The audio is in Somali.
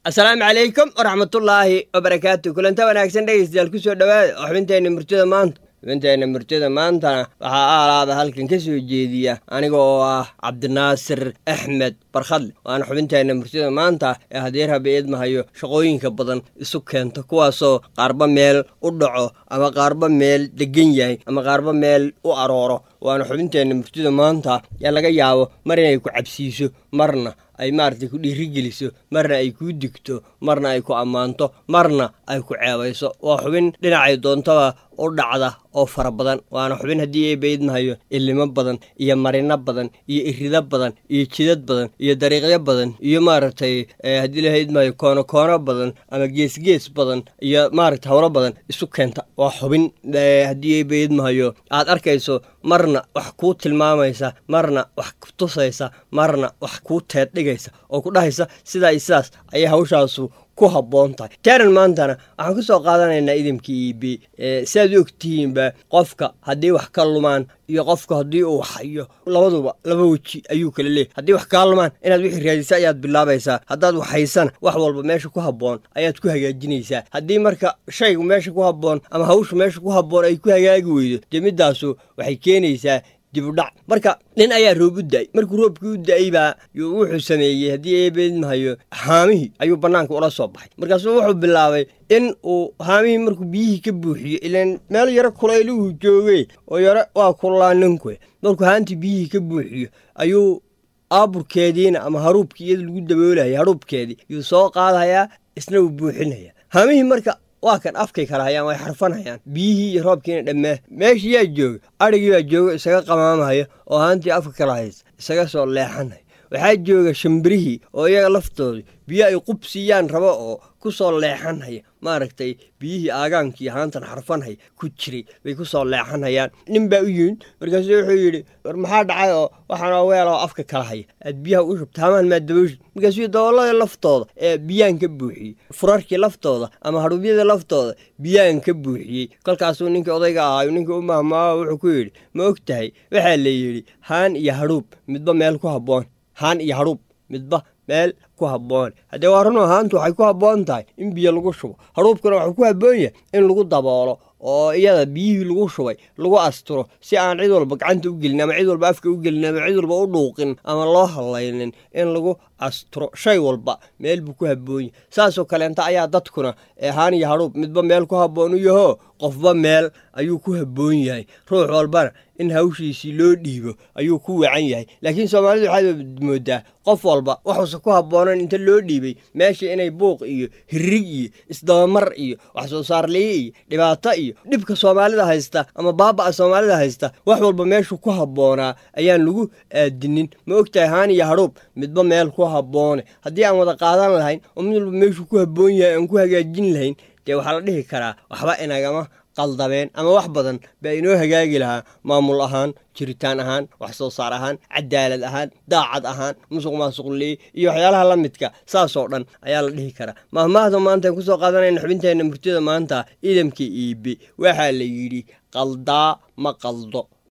السلام عليكم ورحمة الله وبركاته. كلنا wanaagsan dhageystayaal ku soo dhawaada xubinteena murtida maanta. xubinteena murtida maanta waxa aalaada halkan ka soo jeediya aniga oo ah Cabdinaasir Axmed Barkhadle. waana xubinteena murtida maanta ee haddii rabeed mahayo shaqooyinka badan isu keento kuwaasoo qaarba meel u dhaco ama qaarba meel degan yahay ama qaarba meel u arooro. waana xubinteena murtida maanta ee laga yaabo mar inay ku cabsiiso marna ay maartay ku dhiirigeliso marna ay ku digto marna ay ku amaanto marna ay ku ceebayso. waa xubin dhinacay doontaba u dhacda oo fara badan. waana xubin haddii ay beydmahayo ilimo badan iyo marino badan iyo irido badan iyo jidad badan iyo dariiqyo badan iyo maaragtay haddii la heydmahayo koono badan ama gees badan iyo maaragtay hawlo badan isu keenta. waa xubin haddii ay beydmahayo aad arkayso marna wax kuu tilmaamaysa marna wax ku tusaysa marna wax kuu teeddhigaysa oo ku dhahaysa sidaa iyo sidaas ayay hawshaasu ku habboon tahay. taaran maantana waxaan ku soo qaadanaynaa idimkii EB sidaad u ogtihiinba qofka haddii wax ka lumaan iyo qofka haddii uu hayo labaduba laba weji ayuu kala leeyahay. haddii wax kaa lumaan inaad wixii raadisa ayaad bilaabaysaa. haddaad wax haysana wax walba meesha ku habboon ayaad ku hagaajinaysaa. haddii marka shaygu meesha ku habboon ama hawshu meesha ku habboon ay ku hagaagi weydo dee midaasu waxay keenaysaa dibudhac. marka nin ayaa roob u da'ay. markuu roobkii u da'ay baa wuxuu sameeyey haddii ay beedmahayo haamihii ayuu bannaanka ula soo baxay. markaasuu wuxuu bilaabay in uu haamihii markuu biyihii ka buuxiyo ilaan meel yaro kulayluhu joogay oo yaro waa kulaa ninkue markuu haantii biyihii ka buuxiyo ayuu aaburkeediina ama haruubkii iyada lagu daboolaya haruubkeedii yuu soo qaadayaa isna uu buuxinaya. haamihii marka waa kan afkay kala hayaan way xarfanayaan biyihii iyo roobkiina dhammaa. meeshii yaa jooga adhigii baa jooga isaga qamaamahaya oo haantii afka kala haysa isaga soo leexanaya. waxaa jooga shimbirihii oo iyaga laftooda biyo ay qubsiiyaan rabo oo ku soo leexanhaya maaragtay biyihii aagaankii haantan xarfanhaya ku jiray bay ku soo leexanhayaan. nin baa u yimid markaasuu wuxuu yidhi war maxaa dhacay oo waxaanoo weeloo afka kala haya aad biyaha u shubta hamaan maa dabooshid. markaasuu daboolladii laftooda ee biyaan ka buuxiyey furarkii laftooda ama hadhuubyadii laftooda biyaan ka buuxiyey. kolkaasuu ninkii odayga ahaayo ninkii u mahmaao wuxuu ku yidhi ma og tahay waxaa la yidhi haan iyo hadhuub midba meel ku habboon. haan iyo hadhuub midba meel ku habboon. haddee waa runoo haantu waxay ku habboon tahay in biyo lagu shubo. hadhuubkuna waxuu ku habboon yahay in lagu daboolo oo iyada biyihii lagu shubay lagu asturo si aan cid walba gacanta u gelin ama cid walba afka u gelin ama cid walba u dhuuqin ama loo hadlaynin in lagu asturo. shay walba meel buu ku habboon yahay. saasoo kaleenta ayaa dadkuna haan iyo hadhuub midba meel ku habboon u yahoo qofba meel ayuu ku habboon yahay. ruux walbana in hawshiisii loo dhiibo ayuu ku wacan yahay. laakiin soomaalidu waxaad moodaa qof walba waxuusa ku habboonan inta loo dhiibay meeshii inay buuq iyo hirrig iyo isdabamar iyo wax soo saarliye iyo dhibaato iyo dhibka soomaalida haysta ama baaba'a soomaalida haysta wax walba meeshuu ku habboonaa ayaan lagu aadinin. ma ogtahay haan iyo hadhuub midba meel ku habboone haddii aan wada qaadan lahayn oo mid walba meeshuu ku habboon yahay aan ku hagaajin lahayn dee waxaa la dhihi karaa waxba inagama qaldameen ama wax badan baa inoo hagaagi lahaa maamul ahaan jiritaan ahaan wax soo saar ahaan cadaalad ahaan daacad ahaan musuq maasuqley iyo waxyaalaha la midka saasoo dhan ayaa la dhihi karaa. mahmaahda maanta aan ku soo qaadanayna xubinteena murtida maanta idamka EB waxaa la yidhi qaldaa ma qaldo.